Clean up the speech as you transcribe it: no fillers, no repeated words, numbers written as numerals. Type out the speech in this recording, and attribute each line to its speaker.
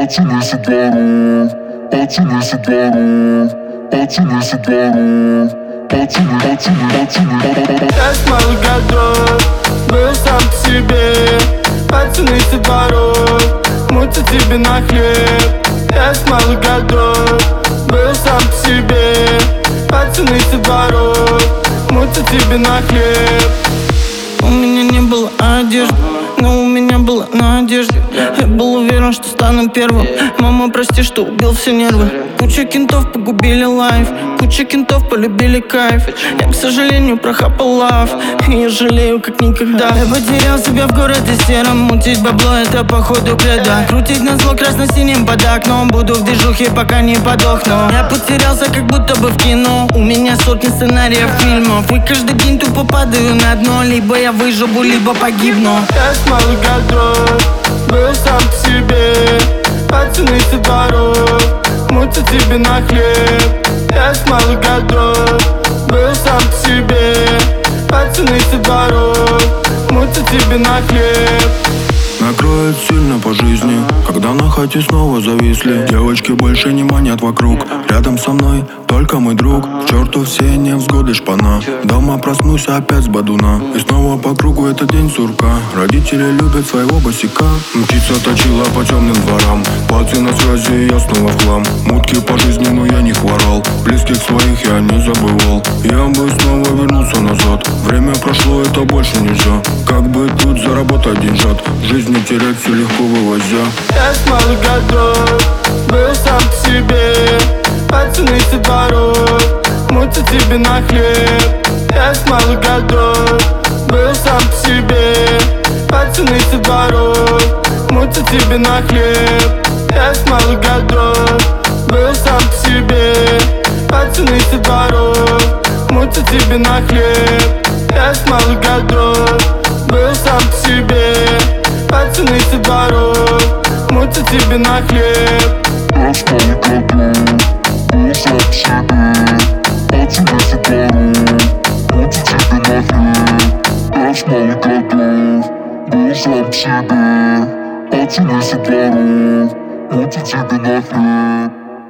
Speaker 1: Пацаны со дворов, пацаны со дворов, пацаны со дворов, пацаны.
Speaker 2: Я с малых годов был сам по себе. Пацаны со дворов мутят тебе на хлеб. Я с малых годов был сам по себе. Пацаны со дворов мутят тебе на хлеб. У меня не было одежды, но у меня была надежда. Я был уверен, что стану первым. Мама, прости, что убил все нервы. Куча кентов погубили лайф, куча кентов полюбили кайф. Я, к сожалению, прохапал лав, и я жалею как никогда. Я потерял себя в городе сером. Мутить бабло — это походу кредо. Крутить на зло красно-синим под окном. Буду в движухе, пока не подохну. Я потерялся, как будто бы в кино. У меня сотни сценариев фильмов, и каждый день тупо падаю на дно. Либо я выживу, либо погибну. Я с малых годов был сам по себе. Пацаны со дворов мутят тебе на хлеб. Я с малых годов был сам по себе. Пацаны со дворов мутят тебе на хлеб.
Speaker 3: Накроет сильно по жизни, когда на хате снова зависли. Девочки больше не манят вокруг, рядом со мной только мой друг. К черту все невзгоды шпана, дома проснусь опять с бадуна. И снова по кругу этот день сурка. Родители любят своего босика. Мчится точила по темным дворам, пальцы на связи, я снова в хлам. Мутки по жизни, но я не хворал, близких своих я не забывал. Я бы снова вернулся назад, время прошло, это больше нельзя. Как бы тут заработать деньжат, жизнь не терять, все легко вывозя.
Speaker 2: Я с малых годов был сам по себе. Пацаны со дворов мутят тебе на хлеб. Я с малых годов был сам по себе. Пацаны со дворов мутят тебе на хлеб. Я с малых годов был сам по себе. Пацаны со дворов мутят тебе на хлеб. Я с малых годов был сам по себе. Пацаны со дворов мутят тебе на хлеб.
Speaker 1: Я с малых годов был сам по себе. Пацаны со дворов мутят тебе на хлеб. Я с малых годов был сам по себе. Пацаны со дворов мутят тебе на хлеб.